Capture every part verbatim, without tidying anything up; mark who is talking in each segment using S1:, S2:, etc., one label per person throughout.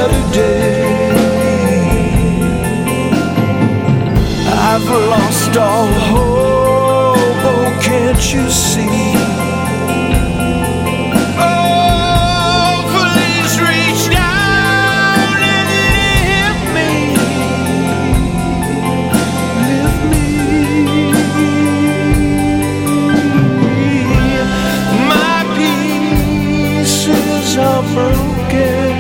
S1: better day. I've lost all hope, oh, can't you see? Oh, please reach down and lift me, lift me. My pieces are broken,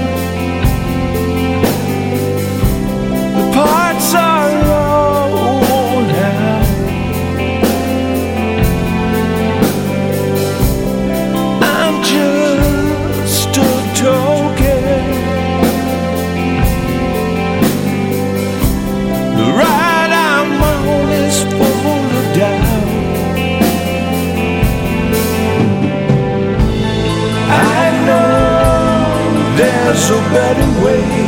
S1: the parts are worn out. I'm just a token. The ride I'm on is full of doubt. I know there's a better way.